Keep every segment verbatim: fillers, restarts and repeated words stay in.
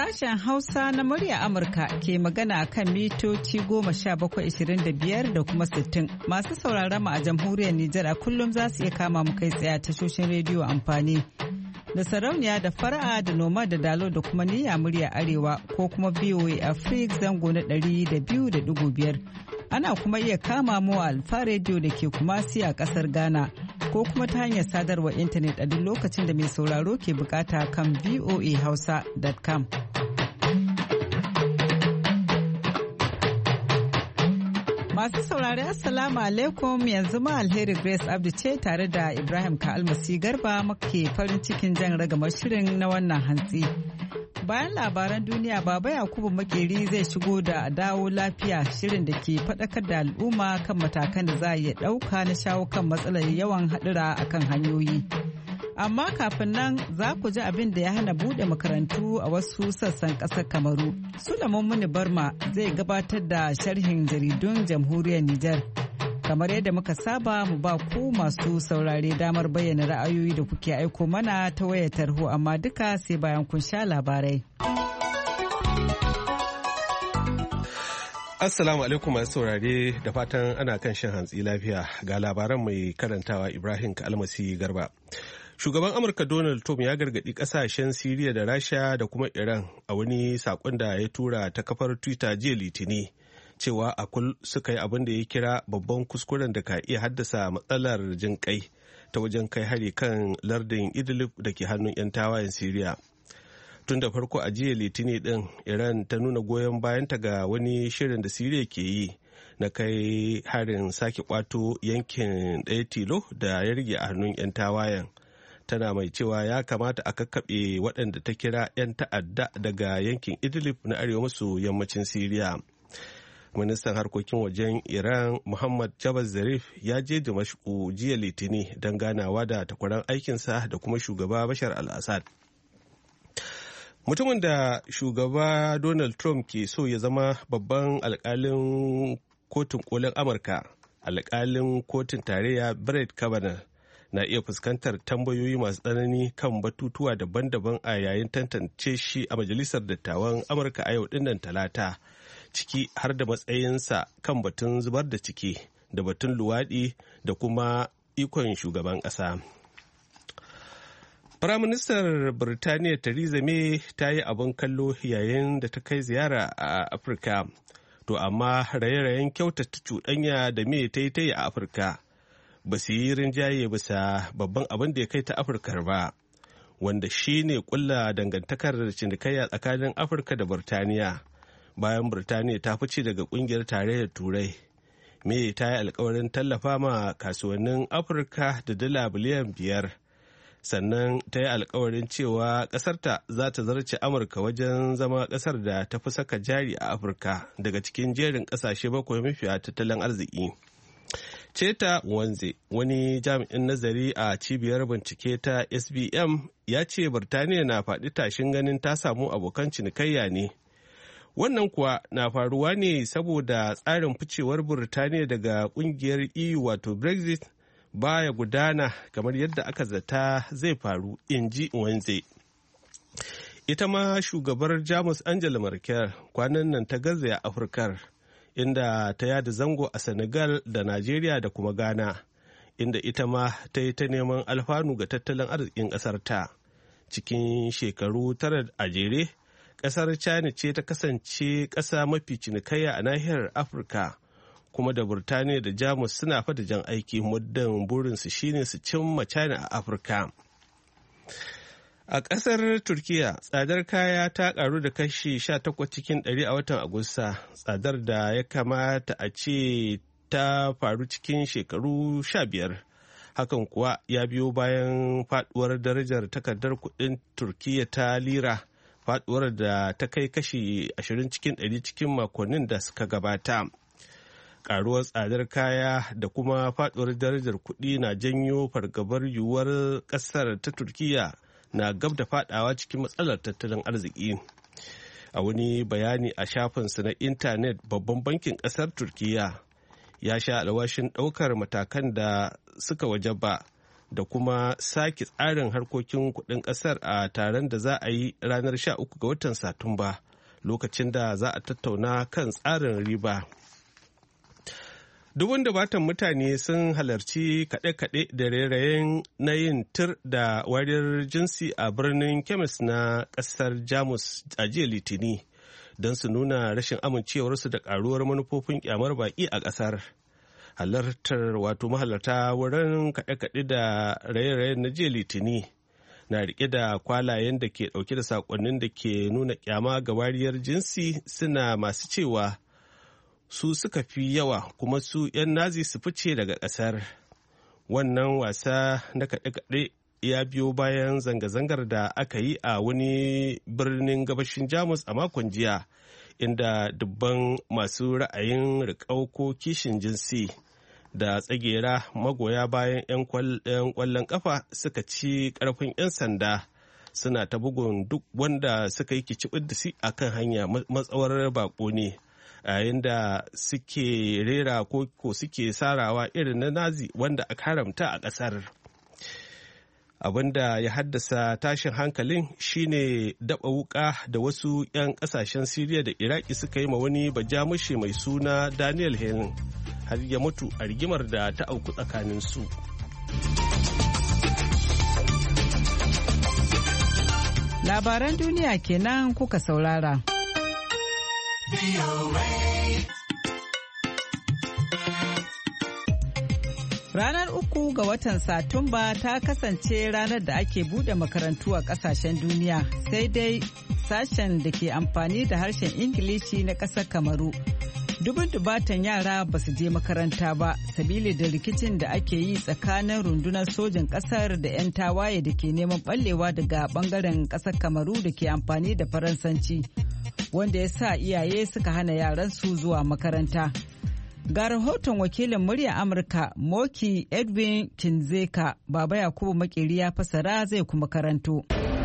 Sashen Hausa na murya Amurka ke magana kan mitoci goma sha bakwai ishirin da biyar da kuma sittin. Masu sauraron mu a jamhuriyar Nijar a kullum za su iya kama mu kai tsaye a tashoshin rediyo amfani da sarauniya da fara'a da noma da dalo da kuma niyya murya arewa ko kuma V O A Africa zango na ɗari da biyu da ɗigo biyar. Ana kuma iya kama mu a Alfa rediyo da ke Kumasi a ƙasar Ghana ko kuma ta hanyar sadarwar intanet a duk lokacin da mai sauraro ke bukata kan v o a hausa dot com. Masu saurari Assalamu alaikum, yanzu ma Alheri Grace Abdu ce tare da Ibrahim Ka'almasi Garba muke farin cikin jan ragamar shirin na wannan hantsi. Bayan labaran duniya, Baba Yakubu Makeri zai shigo da dawo lafiya, shirin da ke faɗakar da al'umma kan matakan da za a iya ɗauka na shawo kan matsalar yawan haɗura a kan hanyoyi. Amma kafin nan za ku ji abin da ya hana buɗe makarantu a wasu sassan ƙasar Kamaru. Sulaiman Muni Barma zai gabatar da sharhin jaridun jamhuriyar Nijar. Kamar yadda muka saba, mu ba ku masu saurare damar bayyana ra'ayoyi da kuke aiko mana ta wayar tarho, amma duka sai bayan kun sha labarai. Assalamu alaikum masu saurare, da fatan ana kan shan hantsi lafiya. Ga labaran mai karantawa Ibrahim Ka'almasi Garba. Shugaban Amurka Donald Trump ya gargaɗi ƙasashen Siriya da Rasha da kuma Iran a wani saƙon da ya tura ta kafar Twitter jiya Litini, cewa a kul suka yi abin da ya kira babban kuskuren da ka iya haddasa matsalar jin kai ta wajen kai hari kan lardin Idlib da ke hannun 'yan tawayen Siriya. Tun da farko a jiya Litini din, Iran ta nuna goyon bayanta ga wani shirin da Siriya ke yi na kai harin sake kwato yankin ɗaya tilo da ya rage a hannun 'yan tawayen. Tana mai cewa ya kamata a kakkaɓe waɗanda ta kira 'yan ta'adda daga yankin Idlib na arewa maso yammacin Siriya. Ministan harkokin wajen Iran Muhammad Javad Zarif ya je Dimashku jiya Litini don ganawa da takwaran aikinsa da kuma shugaba Bashar al-Assad. Mutumin da shugaba Donald Trump ke so ya zama babban alkalin kotun kolin Amurka, alkalin kotun tarayya Brett Kavanaugh, na iya fuskantar tambayoyi masu tsanani kan batutuwa daban-daban a yayin tantance shi a Majalisar Dattawan Amurka a yau dinnan Talata, ciki har da matsayinsa kan batun zubar da ciki da batun luwaɗi da kuma ikon shugaban ƙasa. Firaministar Birtaniya Theresa May ta yi abin kallo yayin da ta kai ziyara a Afirka, to amma raye-rayen kyautata cuɗanya da May ta yi ta yi a Afirka ba su yi rinjaye bisa babban abin da ya kai ta Afirkar ba, wanda shi ne ƙulla dangantakar cinikayya tsakanin Afirka da Birtaniya. Bayan Birtaniya ta fice daga kungiyar tarayyar Turai, May ta yi alkawarin tallafa ma kasuwannin Afirka da dala biliyan biyar. Sannan ta yi alkawarin cewa ƙasarta za ta zarce Amurka wajen zama ƙasar da ta fi saka jari a Afirka daga cikin jerin ƙasashe bakwai mafiya tattalin arziki. Cheta Wanze, wani jami'in nazari a cibiyar bincike ta S B M, ya ce Birtaniya na faɗi tashin ganin ta samu abokan cinikayya ne. Wannan kuwa na faruwa ne saboda tsarin ficewar Burtaniya daga kungiyar E U wato Brexit baya gudana kamar yadda aka zata zai faru, in ji Wanze. Ita ma shugabar Jamus Angela Merkel kwanan nan ta garzaya Afirkar, inda ta yada zango a Senegal da Najeriya da kuma Ghana, inda ita ma ta yi ta neman alfanu ga tattalin arzikin ƙasarta. Cikin shekaru tara a jere, ƙasar China ce ta kasance ƙasa mafi cinikayya a nahiyar Afirka, kuma da Burtaniya da Jamus suna fada jan aiki, muddin burinsu shine su cimma China a Afirka. A ƙasar Turkiya, tsadar kaya ta ƙaru da kashi sha takwas cikin ɗari a watan Agusta, tsadar da ya kamata a ce ta faru cikin shekaru sha biyar. Hakan kuwa ya biyo bayan faɗuwar darajar takardar kuɗin Turkiya ta lira, faduwar da ta kai kashi ashirin cikin ɗari cikin makonnin da suka gabata. Karuwar tsadar kaya da kuma faduwar darajar kuɗi na janyo fargabar yiwuwar ƙasar ta Turkiya na gab da fadawa cikin matsalar tattalin arziki. A wani bayani a shafinsa na intanet, babban bankin ƙasar Turkiya ya sha alwashin ɗaukar matakan da suka wajaba da kuma sake tsarin harkokin kuɗin ƙasar a taron da za a yi ranar sha uku ga watan Satumba, lokacin da za a tattauna kan tsarin riba. Dubun dubatan mutane sun halarci kaɗe-kaɗe da rairayen na yin tir da wariyar jinsi a birnin Kemis na ƙasar Jamus a jiya Litini don su nuna rashin amincewarsu da ƙaruwar manufofin ƙyamar baƙi a ƙasar. Halartar wato mahalarta wurin kaɗe-kaɗe da raye-rayen na jiya Litini na riƙe da kwalayen da ke ɗauke da saƙonnin da ke nuna ƙyama ga wariyar jinsi, suna masu cewa su suka fi yawa kuma su 'yan nazi su fice daga ƙasar. Wannan wasa na kaɗe-kaɗe ya biyo bayan zanga-zangar da aka yi a wani birnin gabashin Jamus a makon jiya, inda dubban masu ra'ayin riƙau ko kishin jinsi da tsagera magoya bayan 'yan ƙwallon ƙafa suka ci ƙarfin 'yan sanda, suna ta bugun duk wanda suka yi kicibin da si a kan hanya matsawar baƙo ne, yayin da suke rera ko suke sarawa irin na nazi wanda aka haramta a ƙasar. Abinda ya haddasa tashin hankalin shine daba wuka da wasu 'yan ƙasashen Siriya da Iraki suka yi ma wani bajamushe mai suna Daniel Helen har ya mutu a rigimar da ta auku tsakanin su. Labaran duniya kenan kuka saurara. Ranar uku ga watan Satumba ta kasance ranar da ake bude makarantu a kasashen duniya, sai dai sashen da ke amfani da harshen Ingilishi na ƙasar Kamaru. Dubun dubatan yara ba su je makaranta ba, sabili da rikicin da ake yi tsakanin rundunar sojin ƙasar da 'yan tawaye da ke neman ɓallewa daga ɓangaren ƙasar Kamaru da ke amfani da Faransanci, wanda ya sa iyaye suka hana yaransu zuwa makaranta. Ga rahoton wakilin murya Amurka Moki Edwin Kinzeka, Baba Yakubu Makeri ya fasara zai kuma karanto.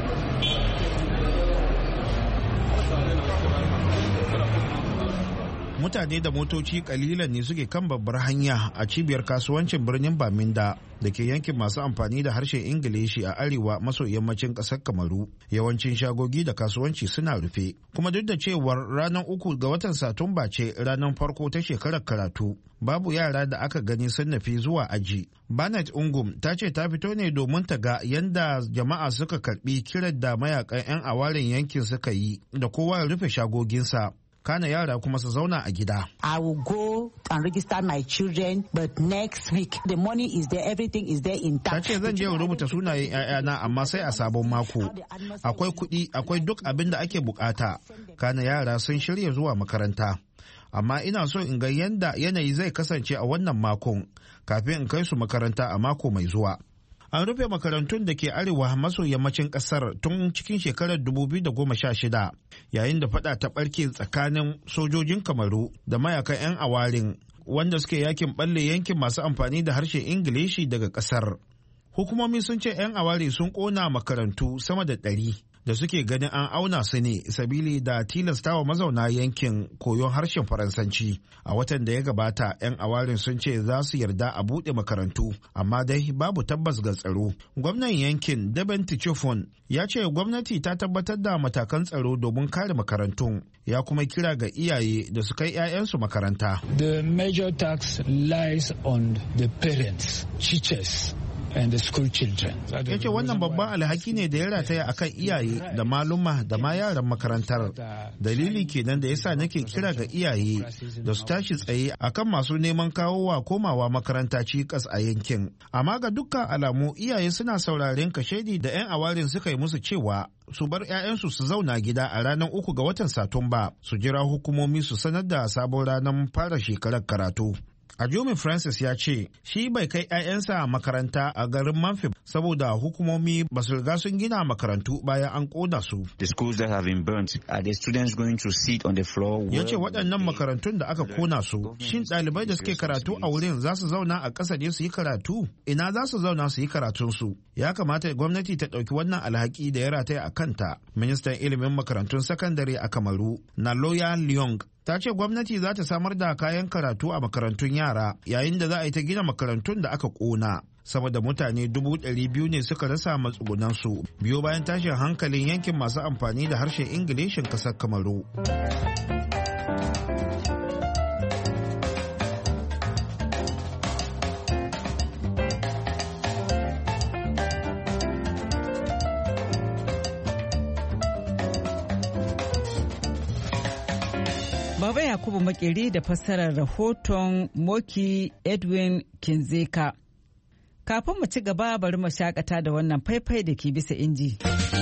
Mutane da motoci kalilan ne suke kan babbar hanya a cibiyar kasuwancin birnin Baminda da ke yankin masu amfani da harshen Ingilishi a arewa maso yammacin ƙasar Kamaru. Yawancin shagogi da kasuwanci suna rufe, kuma duk da cewar ranar uku ga watan Satumba ce ranar farko ta shekarar karatu, babu yara da aka gani sun nufi zuwa aji. Bernard Ungum ta ce ta fito ne domin ta ga yadda jama'a suka karbi kiran da mayakan 'yan awaren yankin suka yi da kowa ya rufe shagoginsa. Kana yara kuma su zauna a gida. I will go and register my children, but next week the money is there, everything is there in Ta ce zan je rubuta sunayen 'ya'yana amma sai a sabon mako. Akwai kuɗi, akwai duk abin da ake bukata. Kana yara sun shirya zuwa makaranta. Amma ina so in ga yanda yanayi zai kasance a wannan makon kafin in kai su makaranta a mako mai zuwa. An rufe makarantun da ke arewa maso yammacin kasar tun cikin shekarar dubu biyu da goma sha shida, yayin da fada ta barke tsakanin sojojin Kamaru da mayakan 'yan awarin wanda suke yakin balle yankin masu amfani da harshen Ingilishi daga kasar. Hukumomi sun ce 'yan aware sun kona makarantu sama da ɗari da suke ganin an auna su ne sabili da tilastawa mazauna yankin koyon harshen Faransanci. A watan da ya gabata, 'yan awarin sun ce za su yarda a buɗe makarantu, amma dai babu tabbas ga tsaro. Gwamnan yankin Deben Tichofon ya ce gwamnati ta tabbatar da matakan tsaro domin kare makarantun, ya kuma kira ga iyaye da su kai 'ya'yansu makaranta. The major tax lies on the parents, teachers, and the school children. Ya ce wannan babban alhaki ne da ya rataya akan iyaye da maluma da ma yaran makarantar. Dalili kenan da yasa nake kira ga iyaye da su tashi tsaye akan masu neman kawowa komawa makaranta cikas a yankin. Amma ga dukkan alamu iyaye suna sauraren kashedi da 'yan awarin suka yi musu cewa su bar 'ya'yansu su zauna gida a ranar uku ga watan Satumba, su jira hukumomi su sanar da sabon ranar fara shekarar karatu. Ajomi Francis ya ce shi bai kai 'ya'yansa makaranta a garin Manfib saboda hukumomi ba su riga sun gina makarantu bayan an kona su. The schools that have been burnt, are the students going to sit on the floor? Ya ce waɗannan makarantun da aka kona su, shin ɗalibai da suke karatu a wurin za su zauna a ƙasa ne su yi karatu? Ina za su zauna su yi karatunsu? Ya kamata gwamnati ta ɗauki wannan alhaki da ya rataya a kanta. Ministan ilimin makarantun sakandare a Kamaru, Naloya Leong, ta ce gwamnati za ta samar da kayan karatu a makarantun yara yayin da za a yi ta gina makarantun da aka ƙona. Sama da mutane dubu ɗari biyu ne suka rasa matsugunansu biyo bayan tashin hankalin yankin masu amfani da harshen Ingilishin ƙasar Kamaru. Baba Yakubu Makeri da fassarar rahoton Moki Edwin Kinzeka. Kafin mu ci gaba bari mu shakata da wannan faifai da ke bisa inji.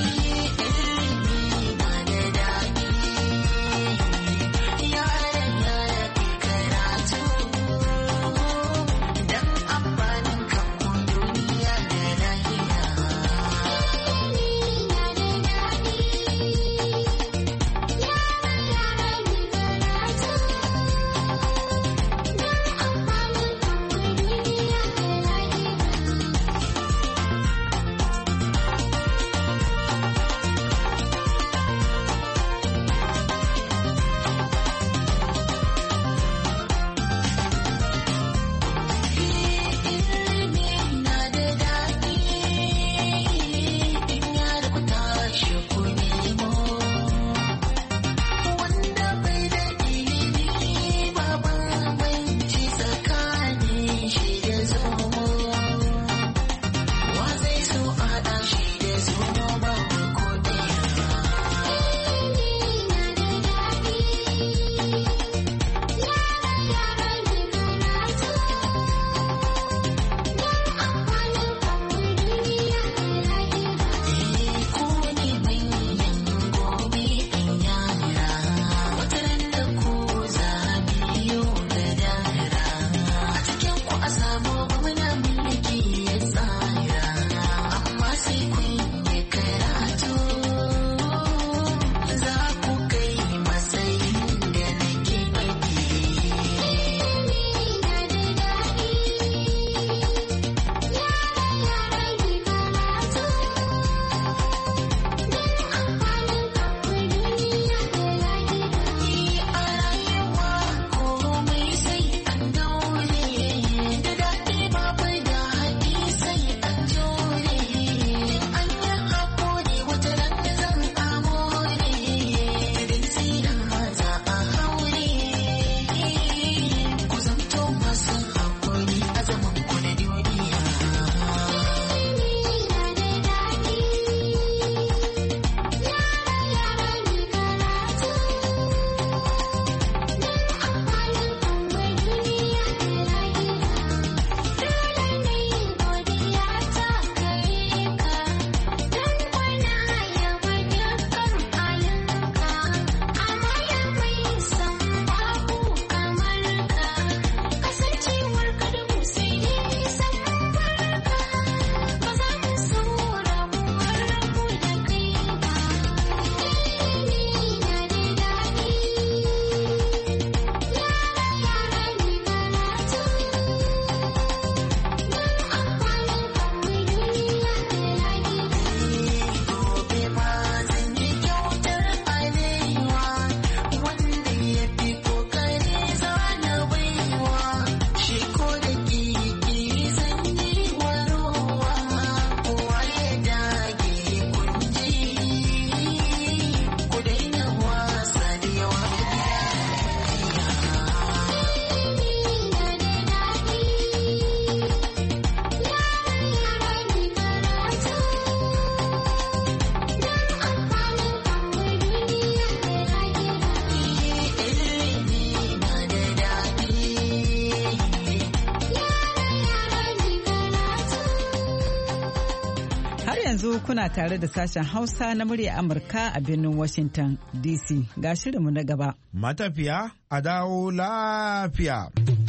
yanzu kuna tare da sashen Hausa na murya Amurka a birnin Washington D C. Ga shirinmu na gaba. Matafiya a dawo lafiya.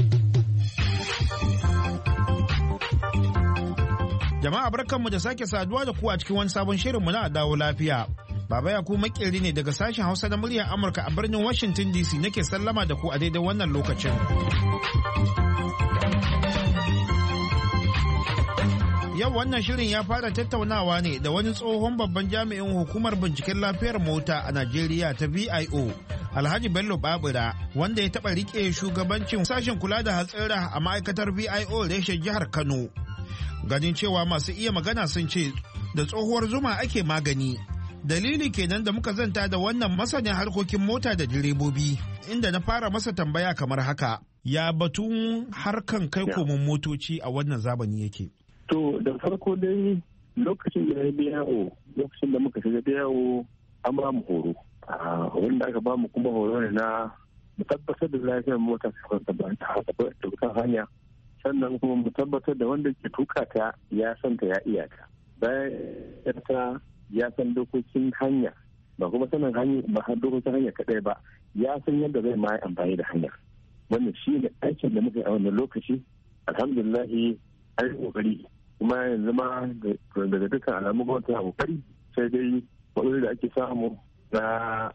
Jama'a barkanmu da sake saduwa da ku a cikin wani sabon shirinmu na a dawo lafiya. Baba Yakubu Makeri ne daga sashen Hausa na muryar Amurka a birnin Washington D C nake sallama da ku a daidai wannan lokacin. Yau wannan shirin ya fara tattaunawa ne da wani tsohon babban jami'in hukumar binciken lafiyar mota a Najeriya ta V I O, Alhaji Bello Babura, wanda ya taɓa riƙe shugabancin sashen kula da hatsira a ma'aikatar V I O reshen jihar Kano. Ganin cewa masu iya magana sun ce da tsohuwar zuma ake magani. Dalili kenan da muka zanta da wannan masanin harkokin mota da direbobi, inda na fara masa tambaya kamar haka. Ya batun harkan kai komin motoci a wannan zamani yake? To da farko dai lokacin da ya biya o lokacin da muka shiga biya o an ba mu horo. Wanda aka ba mu kuma horo ne na mu tabbatar da lafiyar mota ta ba ta hanya. Sannan kuma mu tabbatar da wanda ke tuka ta ya san ta ya iya ta. Bayan ta ya san dokokin hanya ba kuma sanin hanya ba har dokokin hanya kadai ba ya san yadda zai ma amfani da hanya. Wannan shi ne aikin da muka yi a wannan lokaci. Alhamdulillahi an yi kokari kuma yanzu ma daga dukkan alamu gwamnati a kokari sai dai matsaloli da ake samu na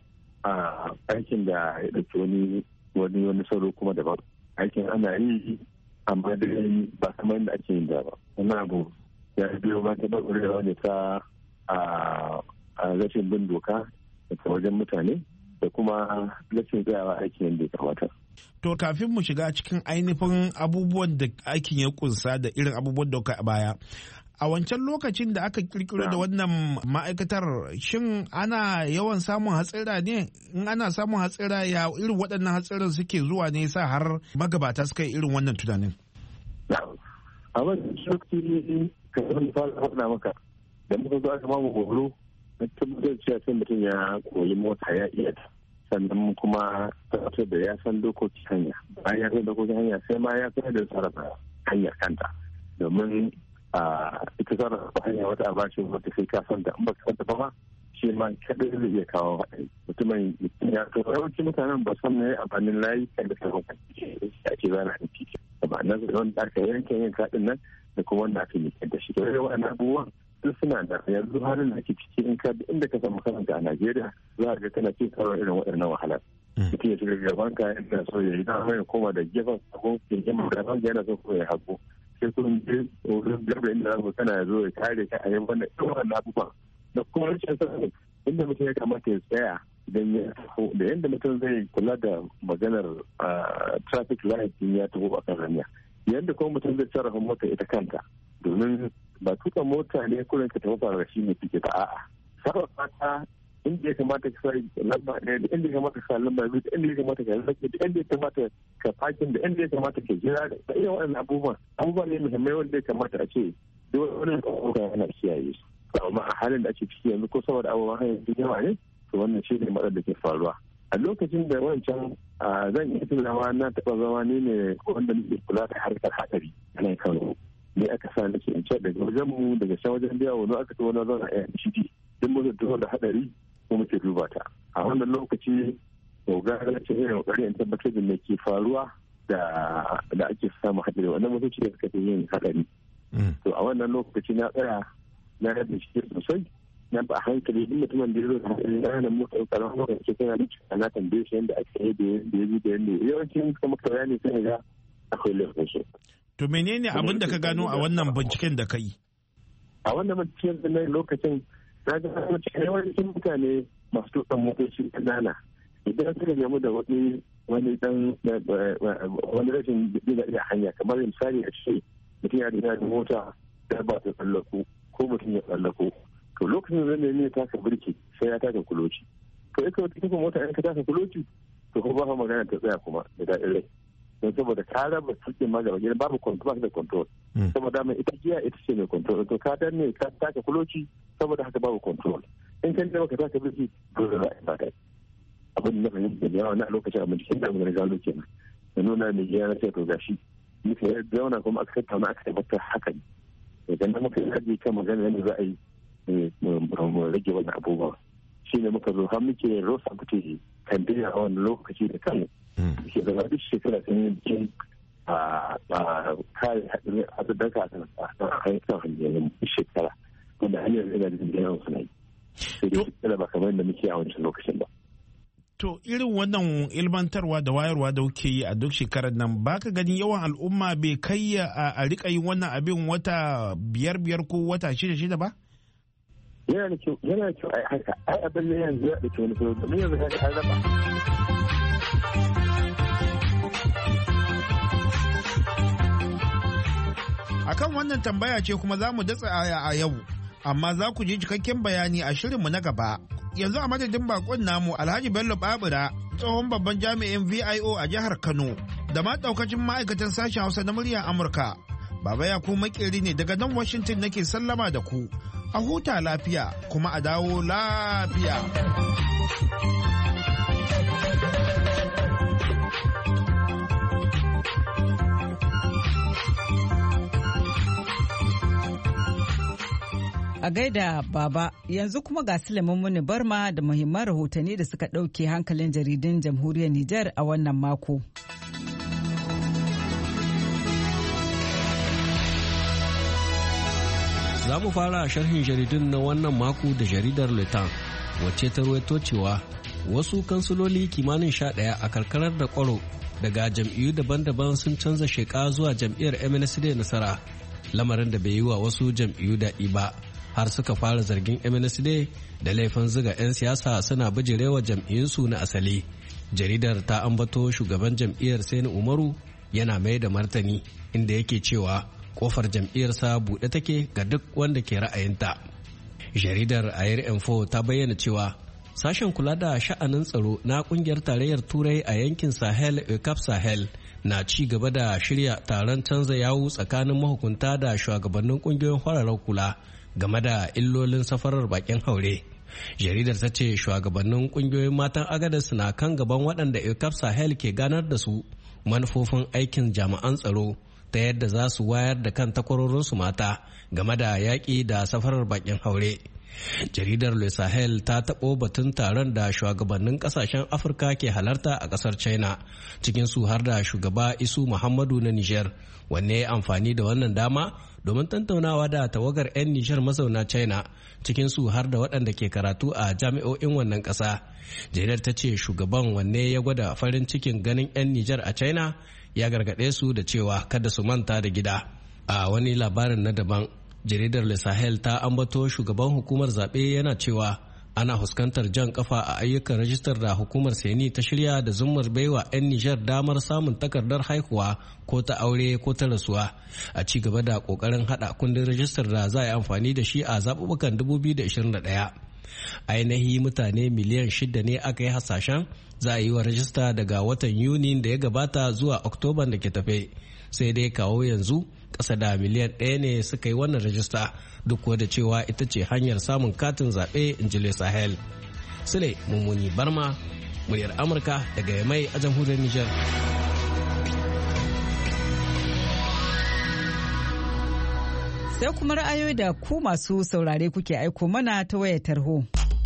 aikin da ya ɗauki wani wani wani sauro kuma daban. Aikin ana yi amma dai ba kamar yadda ake yin da ba. Wannan abu ya biyo ma ta ɓarɓarewa ne ta a rashin bin doka daga wajen mutane da kuma rashin tsayawa aikin yadda ya kamata. To kafin mu shiga cikin ainihin abubuwan da aikin ya kunsa da irin abubuwan da a baya, a wancan lokacin da aka kirkiro da wannan ma'aikatar shin ana yawan samun hatsira ne? In ana samun hatsira ya irin waɗannan hatsiran suke zuwa ne sa har magabata suka yi irin wannan tunanin? A wannan lokaci ka zama fara faɗa maka da muka zo aka mamu horo na tabbatar cewa sai mutum ya koyi mota ya iya ta. Sannan kuma tabbatar da ya san dokokin hanya bayan ya san dokokin hanya sai ma ya san da sarrafa hanyar kanta domin ita sarrafa hanya wata abashi wata sai ka san da in baka san ta ba shi ma kadai zai iya kawo haɗari mutumin ya to yawancin mutanen ba san ne amfanin layi kan da sarrafa kanta ya ce za na hanci da ba nan da wanda aka yanke yin kaɗin nan da kuma wanda aka yi da shi to yawan waɗannan abubuwan duk suna da yanzu halin da ake ciki in ka inda ka samu karanta a Najeriya za a ga kana cin karo irin waɗannan wahalar. Mutum ya shiga gaban ka yana so ya yi dama ya koma da gefen hagu ya yi gaban ka yana so ko ya hagu. Sai kun je wurin garba inda za kana ya zo ya kare ka a yin wannan irin wannan abubuwan. Da kuma rashin sanin inda mutum ya kamata ya tsaya idan ya taho da yadda mutum zai kula da maganar traffic light ya taho a kan hanya. Yadda kuma mutum zai sarrafa mota ita kanta domin ba tuka mota ne kullum ka tafi fara shi ne fike ta a'a sarrafa ta inda ya kamata ka sai lamba ɗaya da inda ya kamata ka sa lamba biyu da inda ya kamata ka rage da inda ya kamata ka fakin da inda ya kamata ka jira da irin waɗannan abubuwan abubuwan ne muhimmai wanda ya kamata a ce duk wani abubuwa yana kiyaye su amma a halin da ake ciki yanzu ko saboda abubuwan hanyar sun yawa ne to wannan shi ne matsalar da ke faruwa a lokacin da wancan zan iya tunawa na taɓa zama ne ne wanda nake kula da harkar hatsari a nan Kano ne aka sa nake in ce daga wajen mu daga can wajen biya wani aka tawo na zauna a N C D duk mu zai da hadari ko muke duba ta a wannan lokaci to ga na ce ina kokari in tabbatar da me ke faruwa da da ake samu hadari wannan motoci da suka yin hadari to a wannan lokaci na tsaya na da shi sosai na ba hankali duk mutumin da ya zo da hadari na nan mota karan lokaci kana da cikin na tambaye shi yanda ake yi da da yi da yanda yawancin kuma bayani sai ga akwai lokaci. To menene abin da ka gano a wannan binciken da ka yi? A wannan binciken da na lokacin na ga yawancin mutane masu tukan motoci ƙanana idan suka gamu da wani wani dan wani rashin da hanya kamar misali a ce mutum ya da mota da ba ta tsallako ko mutum ya tsallako to lokacin da zai ne taka birki sai ya taka kuloci to ya kawai tuka mota in ka taka kuloci to ko ba magana ta tsaya kuma da daɗin rai. Don saboda ka raba tukin ma gaba gidan babu control da control saboda mai ita giya ita ce mai control to ka danne ka taka kuloci saboda haka babu control in kan da baka taka birki dole za a fada abin da fahimta da yawa na lokacin abin cikin da mun gano kenan da nuna mai giya na ce to gashi muka yi zauna kuma aka tattauna aka tabbatar haka ne idan da muka yi haɗe kan magana yadda za a yi mu rage wannan abubuwa shi ne muka zo har muke rosa kuke kan a wani lokaci da kan ke zama duk shekara sun yi bikin a kare haɗuɗɗaka a hanyar hanyar shekara wanda hanyar yana da yawan suna yi sai dai shekara ba kamar da muke a wancan lokacin ba. To irin wannan ilmantarwa da wayarwa da kuke yi a duk shekarar nan baka gani yawan al'umma bai kai a rika yin wannan abin wata biyar biyar ko wata shida shida ba? Yana da kyau, yana da kyau ai haka. Ai abin ne yanzu ya da kyau ne domin yanzu kaga an raba. Akan wannan tambaya ce kuma za mu datsa aya a yau, amma za ku ji cikakken bayani a shirinmu na gaba. Yanzu a madadin bakon namu Alhaji Bello Babura, tsohon babban jami'in V I O a jihar Kano, da ma daukacin ma'aikatan sashen Hausa na muryar Amurka. Baba ya ku makeri ne daga nan Washington nake sallama da ku. A huta lafiya kuma a dawo lafiya. A gaida Baba, yanzu kuma ga Sulaiman Muni Barma da muhimman rahotanni da suka ɗauke hankalin jaridun jamhuriyar Nijar a wannan mako. Za mu fara sharhin jaridun na wannan mako da jaridar Letan, wacce ta ruwaito cewa wasu kansuloli kimanin sha ɗaya a karkarar da kwaro daga jam'iyyu daban-daban sun canza sheka zuwa jam'iyyar M N C D nasara, lamarin da bai yi wa wasu jam'iyyu daɗi ba. Har suka fara zargin M N C D da laifin ziga 'yan siyasa suna bijirewa jam'iyyunsu na asali. Jaridar ta ambato shugaban jam'iyyar Sani Umaru yana mai da martani inda yake cewa kofar jam'iyyarsa buɗe take ga duk wanda ke ra'ayinta. Jaridar Air Info ta bayyana cewa sashen kula da sha'anin tsaro na kungiyar tarayyar Turai a yankin Sahel ECAP Sahel na ci gaba da shirya taron canza yawu tsakanin mahukunta da shugabannin kungiyoyin fararen kula game da illolin safarar bakin haure. Jaridar ta ce shugabannin kungiyoyin matan agadas na kan gaban waɗanda ECAP Sahel ke ganar da su manufofin aikin jami'an tsaro ta yadda za su wayar da kan takwarorinsu mata game da yaƙi da safarar bakin haure. Jaridar Le Sahel ta taɓo batun taron da shugabannin ƙasashen Afirka ke halarta a ƙasar China, cikin su har da shugaba Isu Muhammadu na Nijar, wanne ya amfani da wannan dama domin tattaunawa da tawagar 'yan Nijar mazauna China, cikin su har da waɗanda ke karatu a jami'o'in wannan ƙasa. Jaridar ta ce shugaban wanne ya gwada farin cikin ganin 'yan Nijar a China ya gargaɗe su da cewa kada su manta da gida. A wani labarin na daban, jaridar Le Sahel ta ambato shugaban hukumar zaɓe yana cewa ana fuskantar jan kafa a ayyukan rajistar da hukumar Seni ta shirya da zummar baiwa 'yan Nijar damar samun takardar haihuwa ko ta aure ko ta rasuwa, a ci gaba da kokarin hada kundin rajistar da za a yi amfani da shi a zaɓuɓɓukan dubu biyu da ashirin da ɗaya. Ainihi mutane miliyan shida ne aka yi hasashen za a yi wa rajista daga watan Yuni da ya gabata zuwa Oktoban da ke tafe, sai dai kawo yanzu ƙasa da miliyan ɗaya ne suka yi wannan rajista, duk da cewa ita ce hanyar samun katin zaɓe in ji Sahel. Sule Mummuni Barma, muryar Amurka daga Yamai a jamhuriyar Nijar. Sai kuma ra'ayoyi da ku masu saurare kuke aiko mana ta wayar tarho.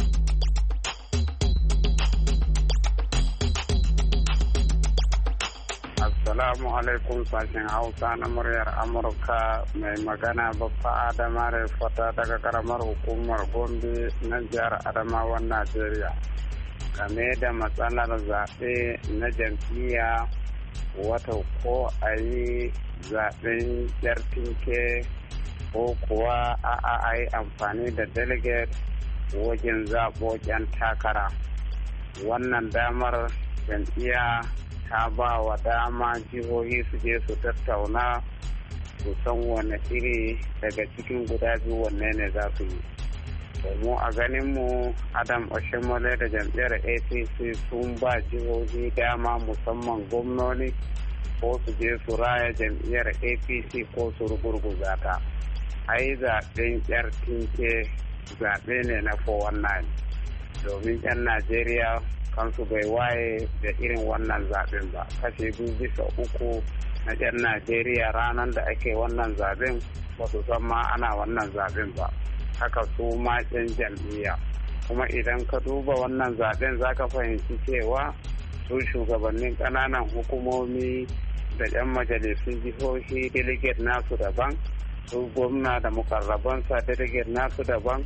Assalamu alaikum sashen Hausa na muryar Amurka, mai magana Baffa Adama Fata daga karamar hukumar Gombe na jihar Adamawan Najeriya. Game da matsalar zaɓe na jam'iyya wata ko a yi zaɓen jartinke ko kuwa a yi amfani da delegate wajen zaɓo 'yan takara. Wannan damar jam'iyya ta ba wa dama jihohi su je su tattauna su san wane iri daga cikin guda biyu wanne ne za su yi. Mu a ganinmu Adam Oshimole da jam'iyyar A P C sun ba jihohi dama musamman gwamnoni ko su je su raya jam'iyyar A P C ko su rugurguza ta. Ai zaɓen yar tinke zaɓe ne na four one nine domin 'yan Najeriya kansu bai waye da irin wannan zaɓen ba. Kashe biyu bisa uku na 'yan Najeriya ranar da ake wannan zaɓen ba su san ma ana wannan zaɓen ba. Haka su ma 'yan jam'iyya. Kuma idan ka duba wannan zaɓen za ka fahimci cewa su shugabannin ƙananan hukumomi da 'yan majalisun jihohi delegate nasu daban, su gwamna da mukarrabansa delegate nasu daban,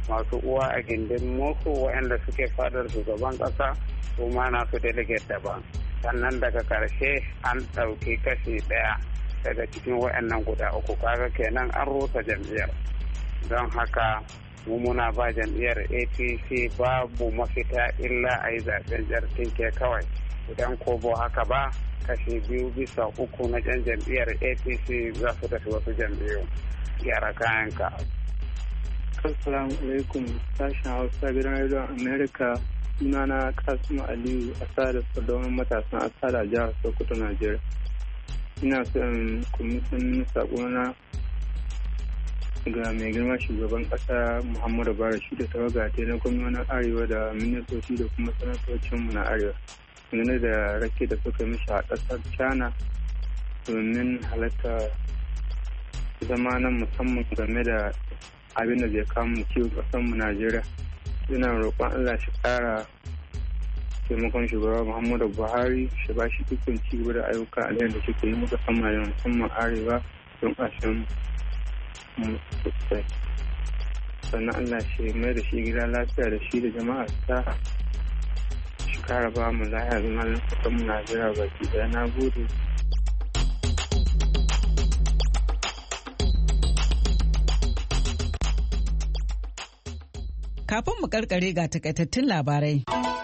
masu uwa a gindin musu waɗanda suke fadar shugaban ƙasa su ma nasu delegate daban. Sannan daga ƙarshe an ɗauki kashi ɗaya daga cikin waɗannan guda uku, kaga kenan an rusa jam'iyyar. Don haka mu muna ba jam'iyyar A P C babu mafita illa a yi zaɓen jar tinke kawai. Idan ko bo haka ba, kashi biyu bisa uku na jan jam'iyyar A P C za su tafi wasu jam'iyyu. Gyara kayanka. Assalamu alaikum, sashen Hausa gidan Radio America. Sunana Kasimu Aliyu, Asada Sardaunan matasan Asada jihar Sokoto, Najeriya. Ina son kumisan sakona ga mai girma shugaban kasa Muhammadu Buhari da tawaga na gwamnonin Arewa da ministoci da kuma sanatocinmu na Arewa. Dangane da rake da suka mishi a ƙasar China domin halatta zama na musamman game da abin da zai kama ciwo ƙasarmu Najeriya. Ina roƙon Allah shi ƙara taimakon shugaba Muhammadu Buhari shi ba shi dukkan ci gaba da ayyuka a da suke yi muka sama da musamman Arewa don ƙashin mu sosai. Sannan Allah shi mai da shi gida lafiya da shi da jama'a ta shi ƙara ba mu lafiya zama na ƙasarmu Najeriya baki ɗaya. Na gode. Kafin mu karkare ga takaitattun labarai.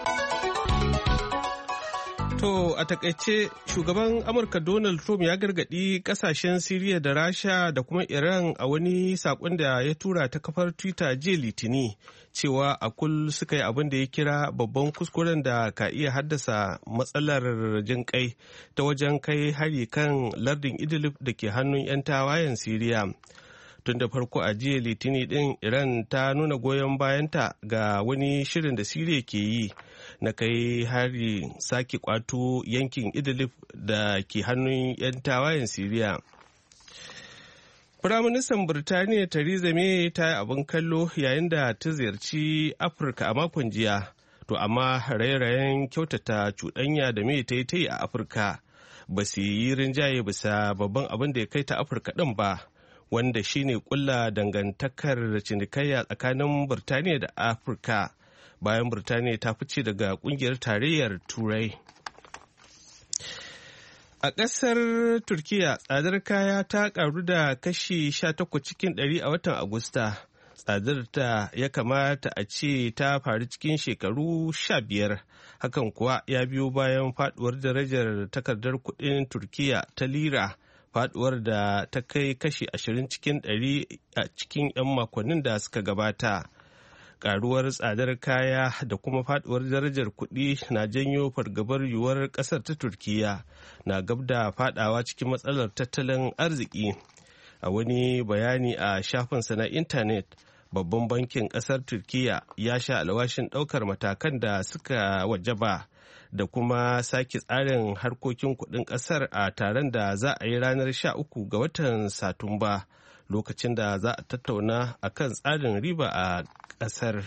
To a takaice shugaban Amurka Donald Trump ya gargadi kasashen Siriya da Rasha da kuma Iran a wani sakon da ya tura ta kafar Twitter jiya Litini cewa a kul suka yi abin da ya kira babban kuskuren da ka iya haddasa matsalar jin kai ta wajen kai hari kan lardin Idlib da ke hannun 'yan tawayen Siriya. Tun da farko a jiya Litini din Iran ta nuna goyon bayanta ga wani shirin da Siriya ke yi na kai hari sake kwato yankin Idlib da ke hannun 'yan tawayen Siriya. Firaministan Birtaniya Theresa May ta yi abin kallo yayin da ta ziyarci Afirka a makon jiya, to amma raye-rayen kyautata cuɗanya da May ta yi ta yi a Afirka ba su yi rinjaye bisa babban abin da ya kai ta Afirka ɗin ba, wanda shine kulla dangantakar cinikayya tsakanin Birtaniya da Afirka bayan Birtaniya ta fice daga kungiyar tarayyar Turai. A ƙasar Turkiya, tsadar kaya ta ƙaru da kashi sha takwas cikin ɗari a watan Agusta. Tsadar ta ya kamata a ce ta faru cikin shekaru sha biyar. Hakan kuwa ya biyo bayan faduwar darajar takardar kuɗin Turkiya ta lira, faduwar da ta kai kashi ashirin cikin ɗari a cikin 'yan makonnin da suka gabata. Karuwar tsadar kaya da kuma faduwar darajar kuɗi na janyo fargabar yiwuwar ƙasar ta Turkiya na gab da fadawa cikin matsalar tattalin arziki. A wani bayani a shafinsa na intanet, babban bankin ƙasar Turkiya ya sha alwashin ɗaukar matakan da suka wajaba da kuma sake tsarin harkokin kuɗin ƙasar a taron da za a yi ranar sha uku ga watan Satumba, lokacin da za a tattauna a kan tsarin riba a ƙasar.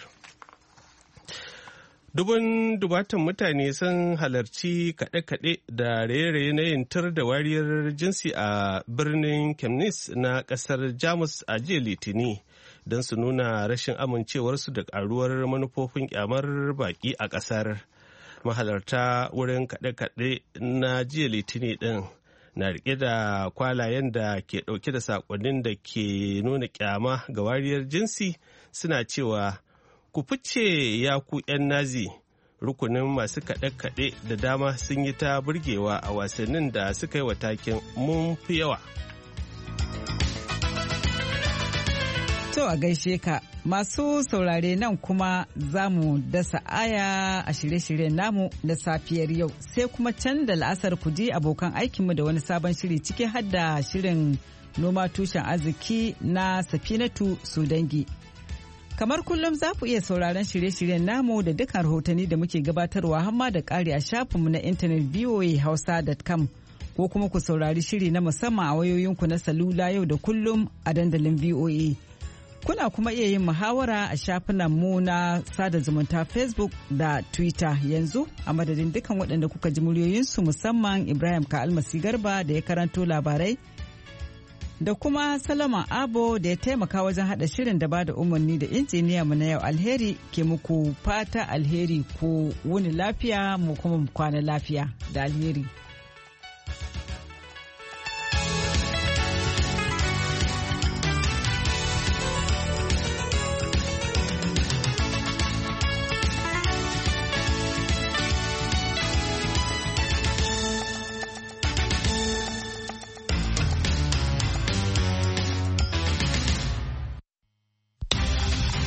Dubun dubatan mutane sun halarci kaɗe-kaɗe da raye-raye na yin tur da wariyar jinsi a birnin Chemnitz na ƙasar Jamus a jiya Litini don su nuna rashin amincewarsu da ƙaruwar manufofin ƙyamar baƙi a ƙasar. Mahalarta wurin kaɗe-kaɗe na jiya Litini ɗin na riƙe da kwalayen da ke ɗauke da saƙonnin da ke nuna ƙyama ga wariyar jinsi, suna cewa ku fice ya ku 'yan Nazi. Rukunin masu kaɗe-kaɗe da dama sun yi ta burgewa a wasannin da suka yi wa taken mun fi yawa. To a gaishe ka, masu saurare nan kuma za mu dasa aya a shirye-shiryen namu na safiyar yau, sai kuma can da la'asar ku ji abokan aikinmu da wani sabon shiri ciki har da shirin noma tushen arziki na Safinatu Sudangi. Kamar kullum za ku iya sauraron shirye-shiryen namu da dukkan rahotanni da muke gabatarwa hamma da ƙari a shafinmu na intanet v o a hausa dot com ko kuma ku saurari shiri na musamman a wayoyinku na salula yau da kullum a dandalin V O A. Kuna kuma iya yin muhawara a shafinan mu na sada zumunta Facebook da Twitter. Yanzu a madadin dukkan waɗanda kuka ji muryoyinsu, musamman Ibrahim Ka'almasi Garba da ya karanto labarai da kuma Salama Abo da ya taimaka wajen hada shirin da ba da umarni da injiniya mu na yau. Alheri ke muku fata alheri, ku wuni lafiya mu kuma kwana lafiya da alheri.